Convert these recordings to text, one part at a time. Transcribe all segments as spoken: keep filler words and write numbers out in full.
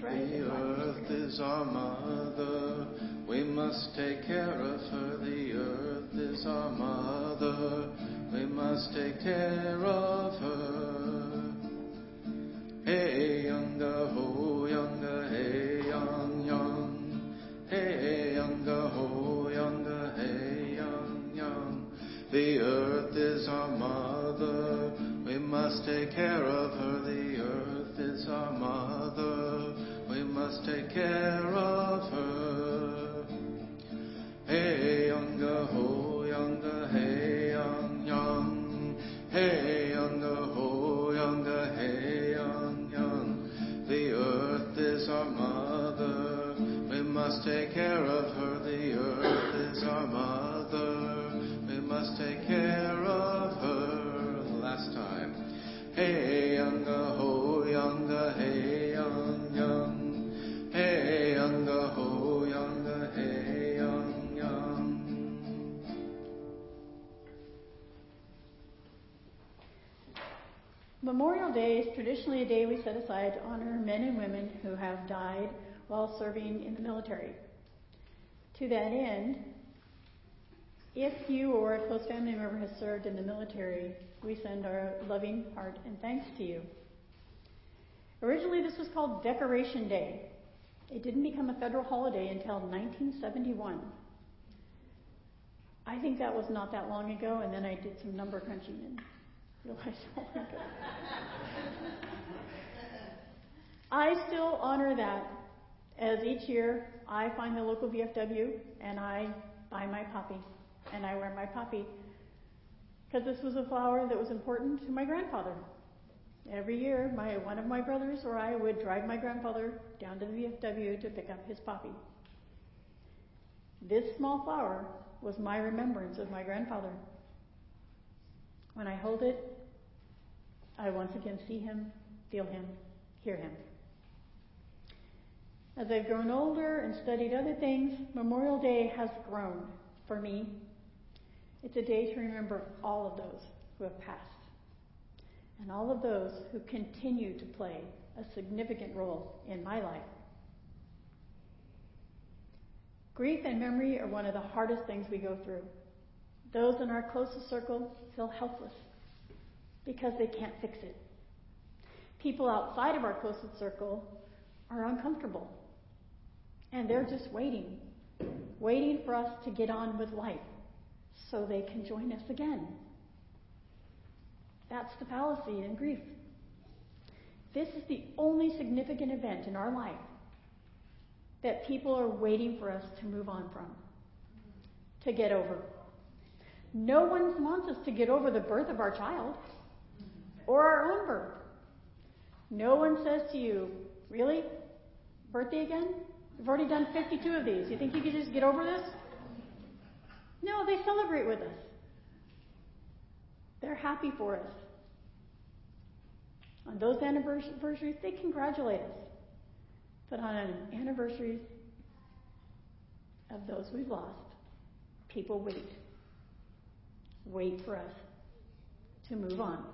right. The earth is our mother. We must take care of her. The earth is our mother. We must take care of her. Hey, younger, ho, younger, hey, young, young. Hey, younger, ho, younger, hey, young, young. The earth is our mother. We must take care of her. The earth is our mother. We must take care of her. Hey, younger, ho, younger, hey, young, young. Hey, younger, ho, younger, hey, young, young. The earth is our mother. We must take care of her. The earth is our mother. We must take care of her. Last time. Hey, younger, ho, younger, hey, young, young. Hey, younger, ho, younger, hey, young, young. Memorial Day is traditionally a day we set aside to honor men and women who have died while serving in the military. To that end, if you or a close family member has served in the military, we send our loving heart and thanks to you. Originally, this was called Decoration Day. It didn't become a federal holiday until nineteen seventy-one. I think that was not that long ago, and then I did some number crunching and realized how long ago. I still honor that, as each year I find the local V F W and I buy my poppy. And I wear my poppy because this was a flower that was important to my grandfather. Every year, my one of my brothers or I would drive my grandfather down to the V F W to pick up his poppy. This small flower was my remembrance of my grandfather. When I hold it, I once again see him, feel him, hear him. As I've grown older and studied other things, Memorial Day has grown for me. It's a day to remember all of those who have passed and all of those who continue to play a significant role in my life. Grief and memory are one of the hardest things we go through. Those in our closest circle feel helpless because they can't fix it. People outside of our closest circle are uncomfortable, and they're just waiting, waiting for us to get on with life so they can join us again. That's the fallacy in grief. This is the only significant event in our life that people are waiting for us to move on from, to get over. No one wants us to get over the birth of our child or our own birth. No one says to you, really? Birthday again? You've already done fifty-two of these. You think you could just get over this? No, they celebrate with us. They're happy for us. On those anniversaries, they congratulate us. But on anniversaries of those we've lost, people wait. Wait for us to move on.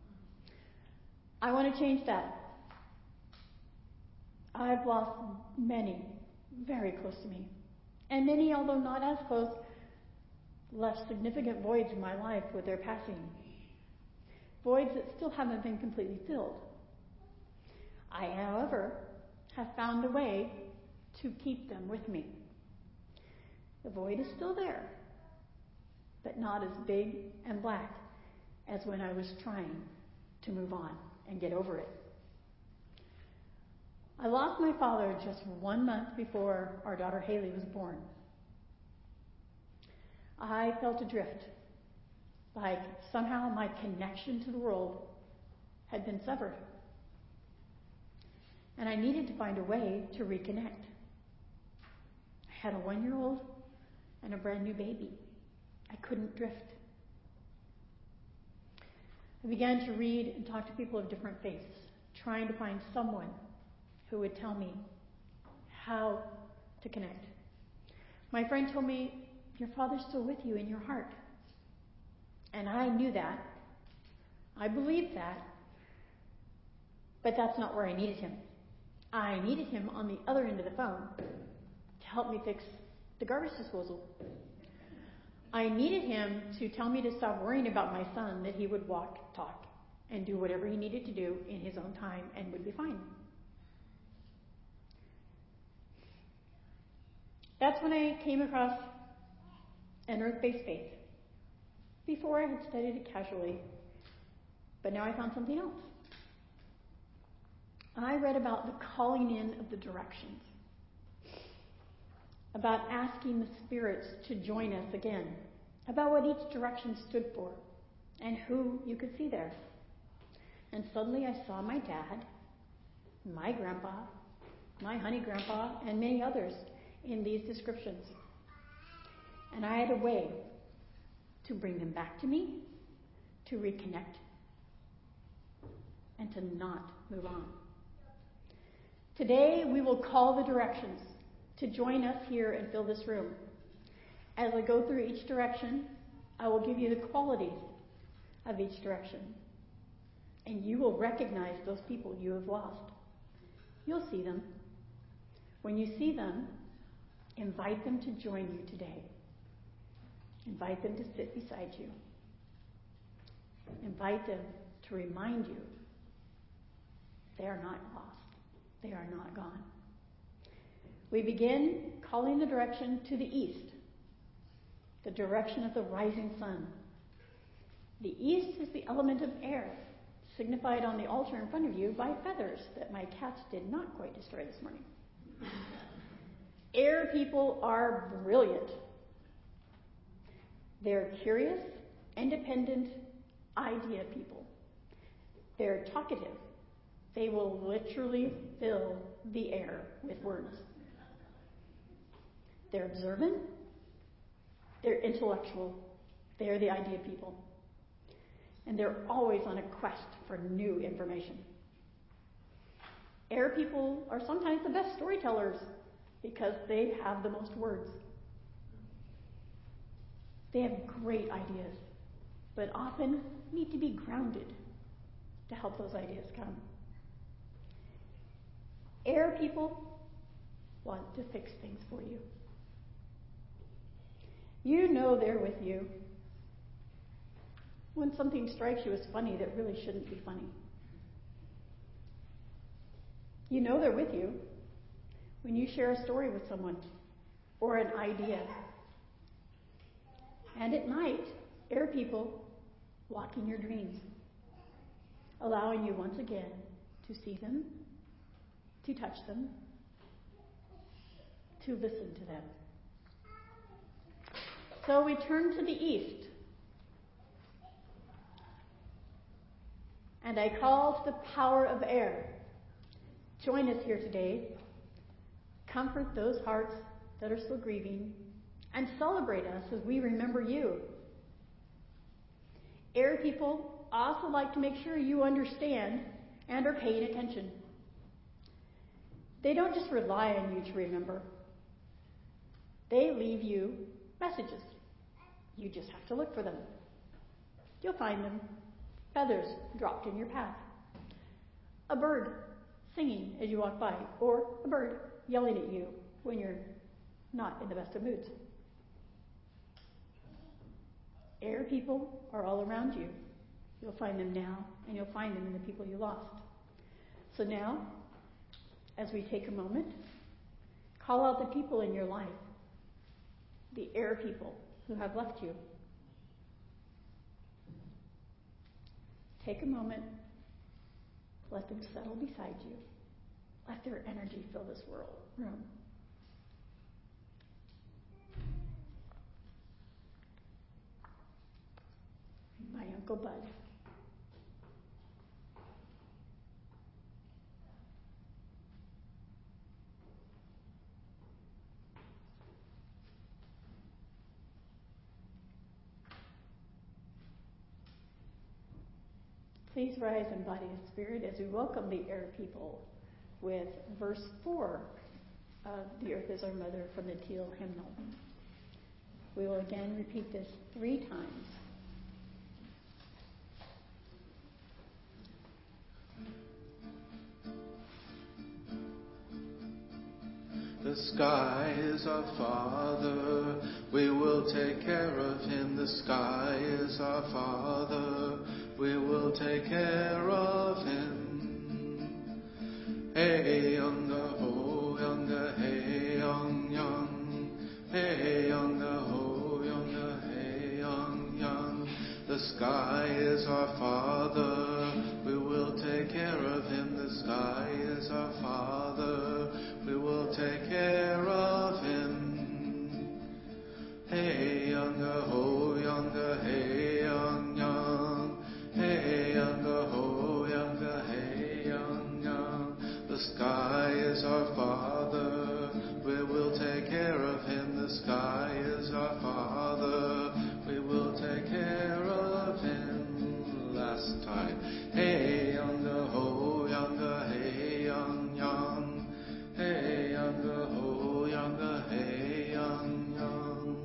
I want to change that. I've lost many very close to me. And many, although not as close, left significant voids in my life with their passing. Voids that still haven't been completely filled. I, however, have found a way to keep them with me. The void is still there, but not as big and black as when I was trying to move on and get over it. I lost my father just one month before our daughter Haley was born. I felt adrift, like somehow my connection to the world had been severed. And I needed to find a way to reconnect. I had a one-year-old and a brand new baby. I couldn't drift. I began to read and talk to people of different faiths, trying to find someone who would tell me how to connect. My friend told me, your father's still with you in your heart. And I knew that. I believed that. But that's not where I needed him. I needed him on the other end of the phone to help me fix the garbage disposal. I needed him to tell me to stop worrying about my son, that he would walk, talk, and do whatever he needed to do in his own time and would be fine. That's when I came across an earth-based faith. Before I had studied it casually, but now I found something else. I read about the calling in of the directions, about asking the spirits to join us again, about what each direction stood for, and who you could see there. And suddenly I saw my dad, my grandpa, my honey grandpa, and many others in these descriptions. And I had a way to bring them back to me, to reconnect, and to not move on. Today we will call the directions to join us here and fill this room. As I go through each direction, I will give you the qualities of each direction. And you will recognize those people you have lost. You'll see them. When you see them, invite them to join you today. Invite them to sit beside you. Invite them to remind you they are not lost. They are not gone. We begin calling the direction to the east, the direction of the rising sun. The east is the element of air, signified on the altar in front of you by feathers that my cats did not quite destroy this morning. Air people are brilliant. They're curious, independent, idea people. They're talkative. They will literally fill the air with words. They're observant. They're intellectual. They're the idea people. And they're always on a quest for new information. Air people are sometimes the best storytellers because they have the most words. They have great ideas, but often need to be grounded to help those ideas come. Air people want to fix things for you. You know they're with you when something strikes you as funny that really shouldn't be funny. You know they're with you when you share a story with someone or an idea. And at night, air people walk in your dreams, allowing you once again to see them, to touch them, to listen to them. So we turn to the east. And I call to the power of air. Join us here today. Comfort those hearts that are still grieving and celebrate us as we remember you. Air people also like to make sure you understand and are paying attention. They don't just rely on you to remember. They leave you messages. You just have to look for them. You'll find them. Feathers dropped in your path. A bird singing as you walk by, or a bird yelling at you when you're not in the best of moods. Air people are all around you. You'll find them now, and you'll find them in the people you lost. So now, as we take a moment, call out the people in your life, the air people who have left you. Take a moment, let them settle beside you. Let their energy fill this world, room. My Uncle Bud. Please rise in body and spirit as we welcome the air people with verse four of The Earth is Our Mother from the Teal hymnal. We will again repeat this three times. The sky is our Father. We will take care of him. The sky is our Father. We will take care of him. Hey, yonga ho, yonga hey, young, young. Hey, yonga ho, yonga hey, young, young. The sky is our Father. We will take care of him. The sky is our Father. We will take care of him. Hey, yonga ho, yonga hey, young, young. Hey, yonga ho, yonga hey, young, young. The sky is our Father. We will take care of him. The sky is our Father. We will take care of him. Last time. Hey, yonga ho, yonga hey, young, young. Hey, yonga ho, yonga hey, young, young.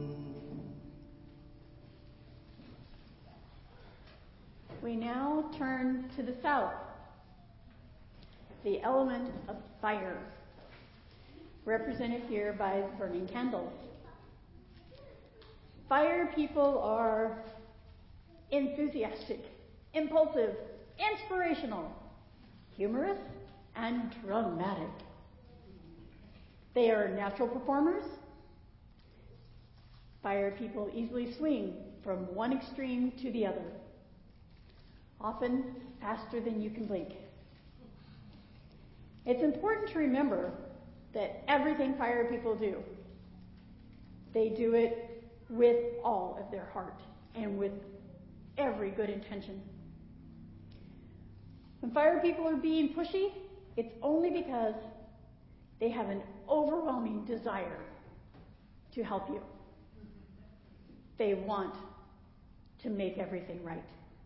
We now turn to the south, the element of fire, represented here by burning candles. Fire people are enthusiastic, impulsive, inspirational, humorous, and dramatic. They are natural performers. Fire people easily swing from one extreme to the other, often faster than you can blink. It's important to remember that everything fire people do, they do it with all of their heart and with every good intention. When fire people are being pushy, it's only because they have an overwhelming desire to help you. They want to make everything right.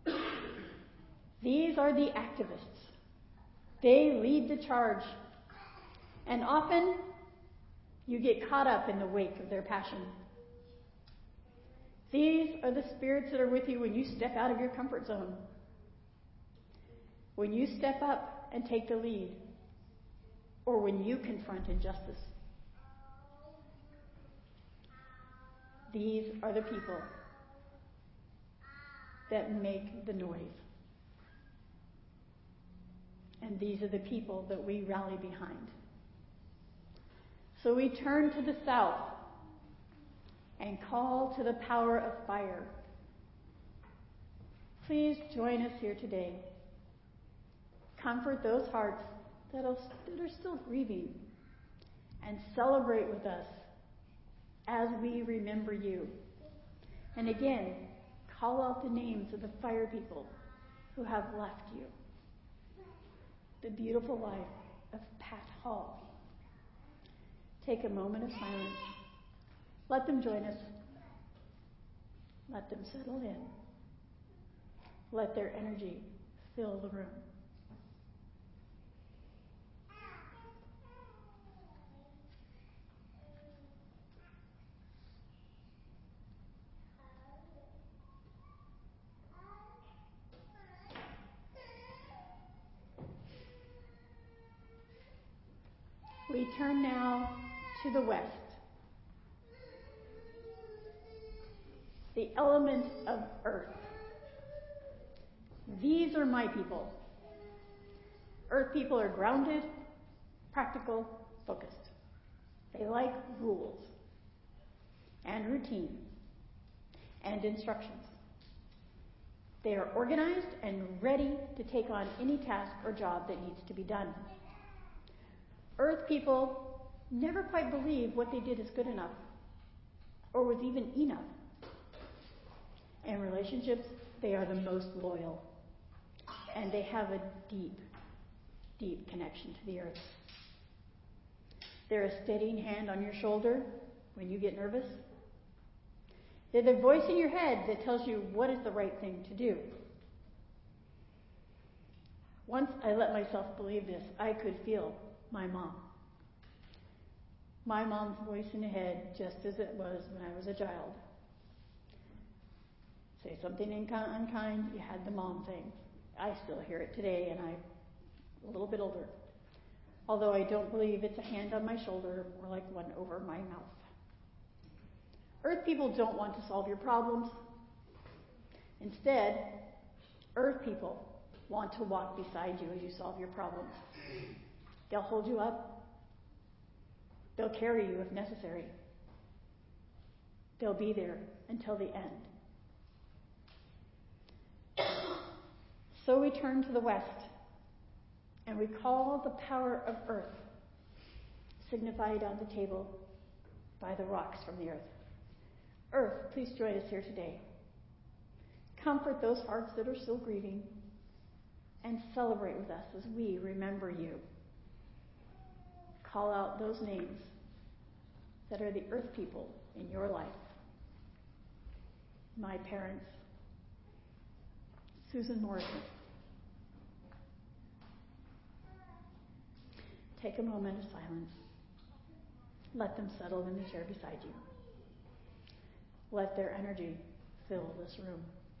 These are the activists. They lead the charge. And often, you get caught up in the wake of their passion. These are the spirits that are with you when you step out of your comfort zone. When you step up and take the lead. Or when you confront injustice. These are the people that make the noise. And these are the people that we rally behind. So we turn to the south and call to the power of fire. Please join us here today. Comfort those hearts that are still grieving and celebrate with us as we remember you. And again, call out the names of the fire people who have left you. The beautiful life of Pat Hall. Take a moment of silence. Let them join us. Let them settle in. Let their energy fill the room. We turn now to the west. The element of earth. These are my people. Earth people are grounded, practical, focused. They like rules and routine and instructions. They are organized and ready to take on any task or job that needs to be done. Earth people never quite believe what they did is good enough or was even enough. In relationships, they are the most loyal, and they have a deep, deep connection to the earth. They're a steadying hand on your shoulder when you get nervous. They're the voice in your head that tells you what is the right thing to do. Once I let myself believe this, I could feel my mom. My mom's voice in the head, just as it was when I was a child. Say something unkind, you had the mom thing. I still hear it today, and I'm a little bit older. although I don't believe it's a hand on my shoulder, more like one over my mouth. Earth people don't want to solve your problems. Instead, Earth people want to walk beside you as you solve your problems. They'll hold you up. They'll carry you if necessary. They'll be there until the end. So we turn to the west and we call the power of Earth, signified on the table by the rocks from the earth. Earth, please join us here today. Comfort those hearts that are still grieving and celebrate with us as we remember you. Call out those names that are the earth people in your life. My parents, Susan Morrison. Take a moment of silence. Let them settle in the chair beside you. Let their energy fill this room.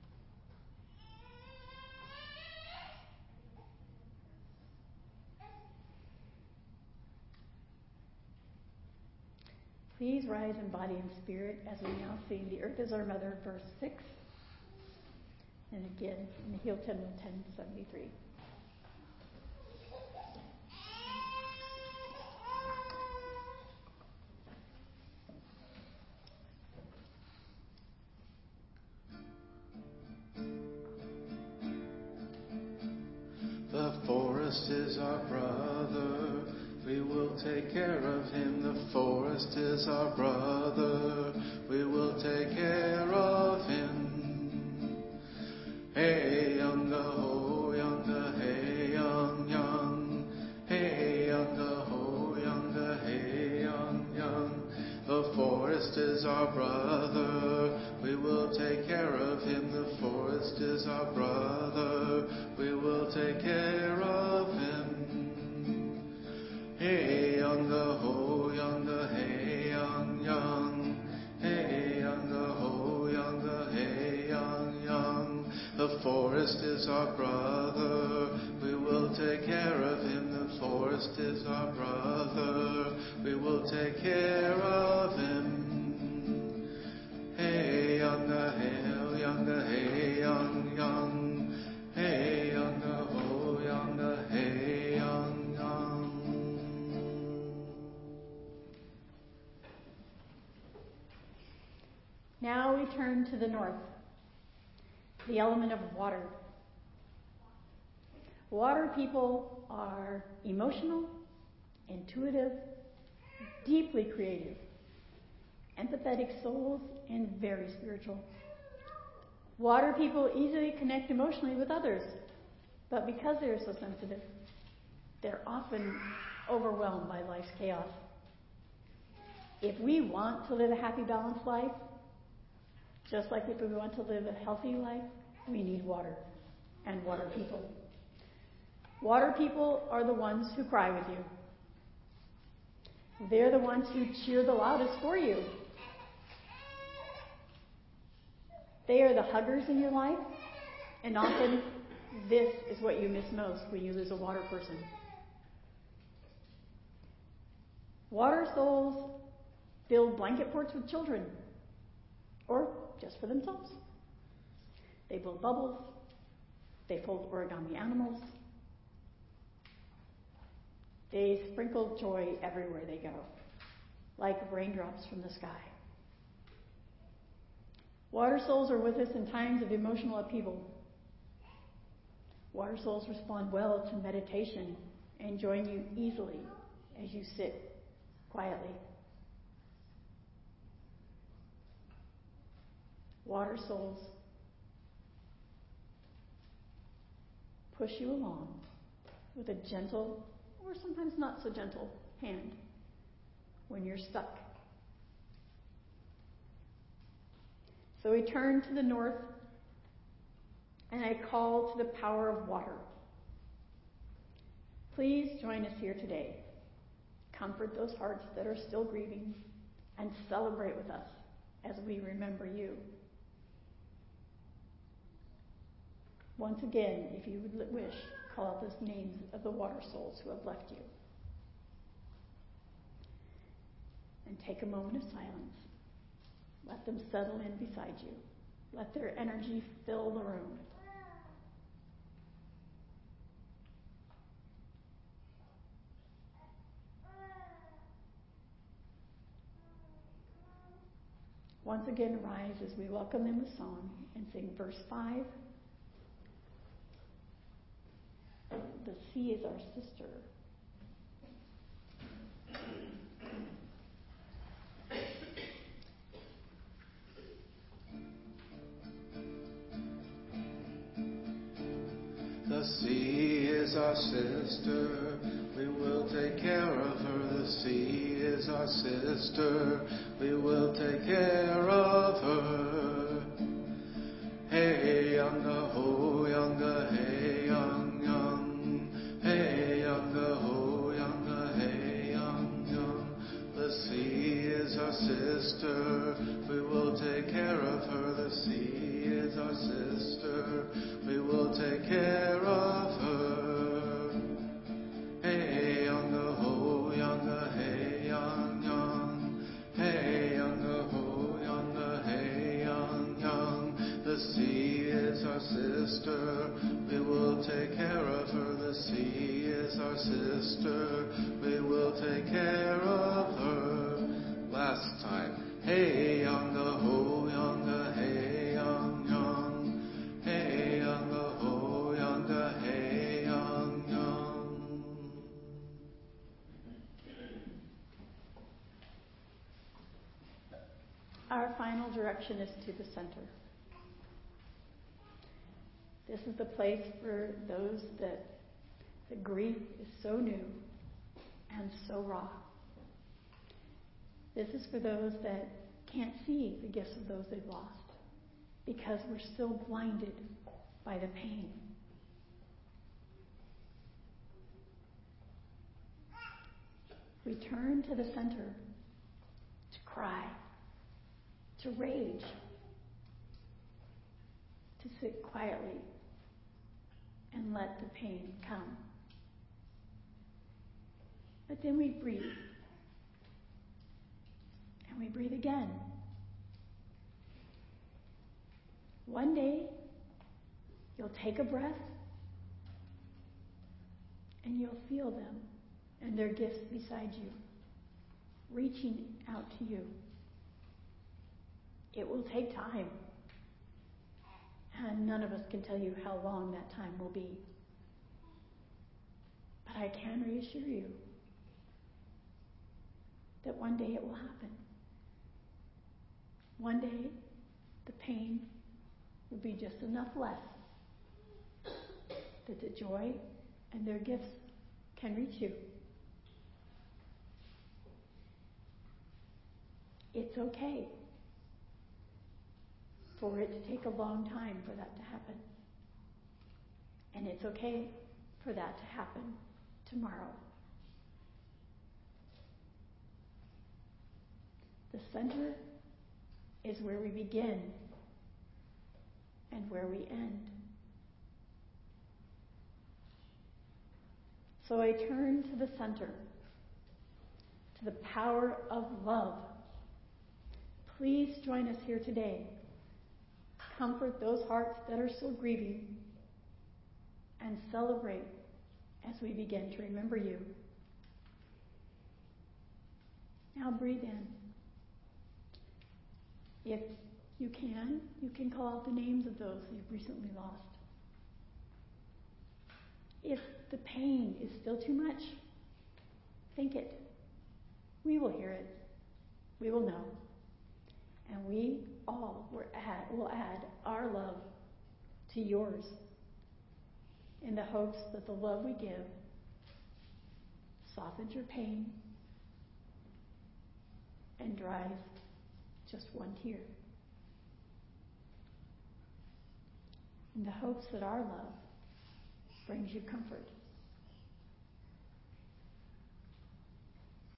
Please rise in body and spirit as we now sing The Earth is Our Mother, verse six. And again, in the Heel ten, ten seventy-three. The forest is our brother, we will take care of him. The forest is our brother, we will take care of him. Hey, yonga ho, yonga hey, young, young. Hey, yonga ho, yonga hey, young, young. The forest is our brother, we will take care of him. The forest is our brother, we will take care of him. Hey, yonga ho, yonga hey, young, young. Hey, yonga ho, yonga hey, young, young. The forest is our brother, we will take care of him. The forest is our brother, we will take care of him. Hey, yonga hey, yonga hey, young, young. Hey, yonga ho, yonga hey, young, young. Now we turn to the north, the element of water. Water people are emotional, intuitive, deeply creative, empathetic souls, and very spiritual. Water people easily connect emotionally with others, but because they are so sensitive, they're often overwhelmed by life's chaos. If we want to live a happy, balanced life, just like if we want to live a healthy life, we need water and water people. Water people are the ones who cry with you. They're the ones who cheer the loudest for you. They are the huggers in your life, and often this is what you miss most when you lose a water person. Water souls build blanket forts with children, or just for themselves. They build bubbles. They fold origami animals. They sprinkle joy everywhere they go, like raindrops from the sky. Water souls are with us in times of emotional upheaval. Water souls respond well to meditation and join you easily as you sit quietly. Water souls push you along with a gentle, or sometimes not so gentle, hand when you're stuck. So we turn to the north, and I call to the power of water. Please join us here today. Comfort those hearts that are still grieving and celebrate with us as we remember you. Once again, if you would wish, call out those names of the water souls who have left you. and take a moment of silence. Let them settle in beside you. Let their energy fill the room. Once again, rise as we welcome them with song and sing verse five. The sea is our sister. The sea is our sister, we will take care of her. The sea is our sister, we will take care of her. Hey, yonga, ho, yonga, hey, young, young. Hey, yonga, ho, yonga, hey, young, young. The sea is our sister, we will take care of her. The sea is our sister, we will take care of her. Hey, yonga, ho, yonga, hey, young, young. Hey, yonga, ho, yonga, hey, young, young. The sea is our sister, we will take care of her. The sea is our sister, we will take care of her. Last time. Hey, yonga, ho, yonga, hey, young, young. Hey, yonga, ho, yonga, hey, young, young. Our final direction is to the center. This is the place for those that the grief is so new and so raw. This is for those that can't see the gifts of those they've lost because we're still blinded by the pain. We turn to the center to cry, to rage, to sit quietly and let the pain come. But then we breathe. And we breathe again. One day, you'll take a breath and you'll feel them and their gifts beside you, reaching out to you. It will take time. And none of us can tell you how long that time will be. But I can reassure you that one day it will happen. One day, the pain will be just enough less that the joy and their gifts can reach you. It's okay for it to take a long time for that to happen. And it's okay for that to happen tomorrow. The center is where we begin and where we end. So I turn to the center, to the power of love. Please join us here today. Comfort those hearts that are still grieving and celebrate as we begin to remember you. Now breathe in. If you can, you can call out the names of those you've recently lost. If the pain is still too much, think it. We will hear it. We will know. And we all will add, will add our love to yours in the hopes that the love we give softens your pain and dries just one tear. In the hopes that our love brings you comfort.